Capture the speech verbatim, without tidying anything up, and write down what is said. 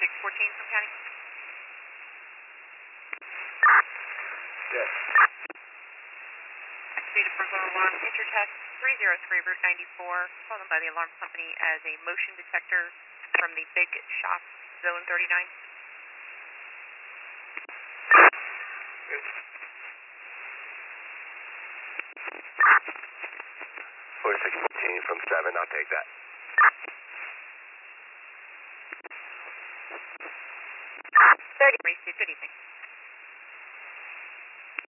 six fourteen from county. Yes. Activated for zone one, intertest three zero three, Route ninety-four, called in by the alarm company as a motion detector from the big shop, zone thirty-nine. Good. forty-six fourteen from seven, I'll take that. thirty, good evening.